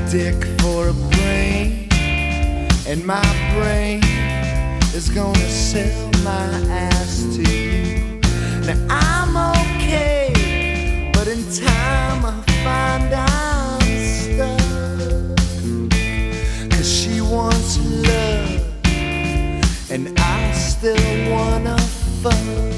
dick for a brain, and my brain is gonna sell my ass to you. Now I'm okay, but in time I find I'm stuck, 'cause she wants love and I still wanna fuck.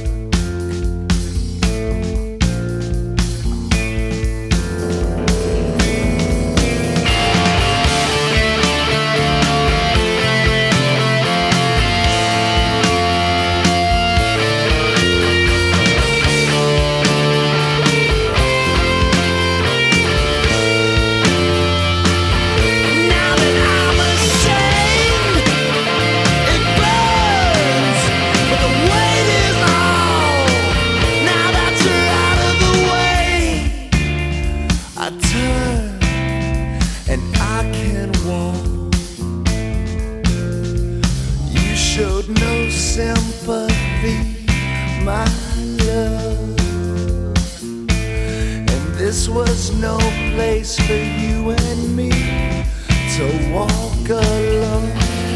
I turn and I can walk. You showed no sympathy, my love, and this was no place for you and me to walk alone.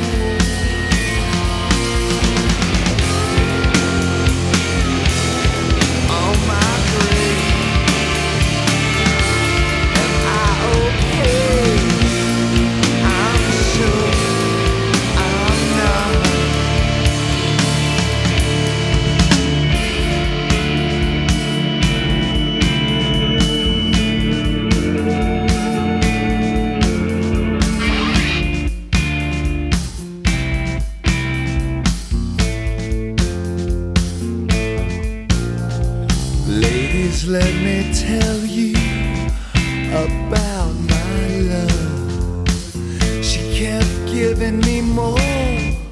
Ladies, let me tell you about my love. She kept giving me more,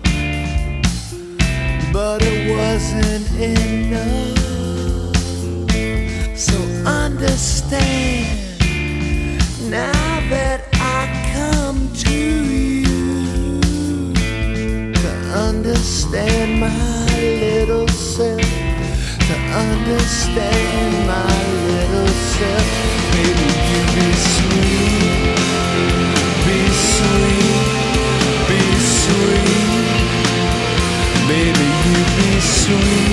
but it wasn't enough. So understand, now that I come to you, to understand my little self, to understand my little self. Baby, you be sweet, be sweet, be sweet. Baby, you be sweet.